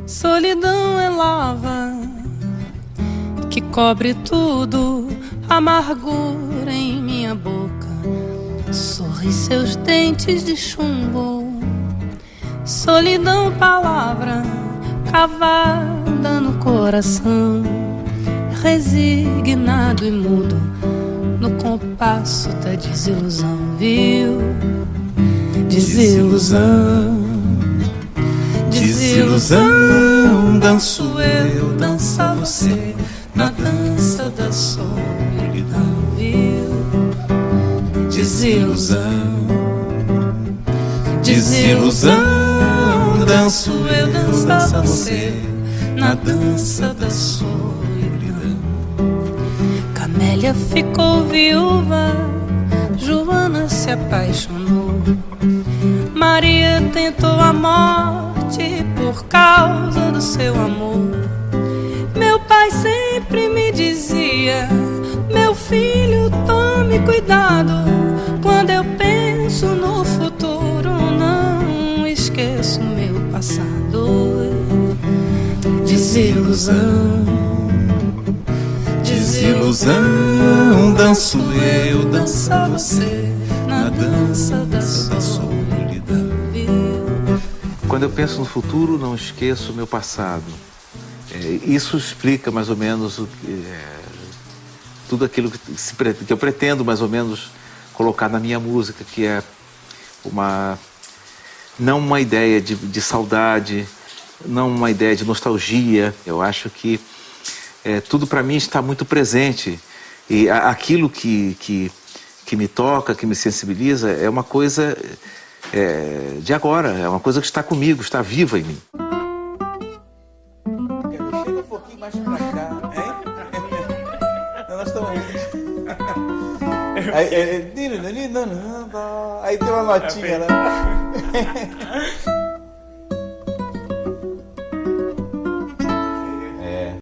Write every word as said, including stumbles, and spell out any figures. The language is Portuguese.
Solidão é lava que cobre tudo, amargura em minha boca. Sorri seus dentes de chumbo. Solidão, palavra cavada no coração, resignado e mudo no compasso da desilusão, viu? Desilusão, desilusão, danço eu, dança você, na dança da solidão, viu? Desilusão, desilusão, danço eu, dança você, na dança da solidão. Camélia ficou viúva, Joana se apaixonou, Maria tentou a morte por causa do seu amor. Meu pai sempre me dizia: meu filho, tome cuidado. Quando eu penso no futuro, não esqueço meu passado. Desilusão, desilusão, danço eu, dança você, na dança da solidão. Quando eu penso no futuro, não esqueço o meu passado. É, isso explica mais ou menos o que, é, tudo aquilo que, se, que eu pretendo mais ou menos colocar na minha música, que é uma, não uma ideia de, de saudade, não uma ideia de nostalgia. Eu acho que é, tudo para mim está muito presente, e a, aquilo que, que, que me toca, que me sensibiliza, é uma coisa é, de agora, é uma coisa que está comigo, está viva em mim. Chega um pouquinho mais pra cá, hein? Nós estamos... Aí, aí, aí tem uma notinha, né?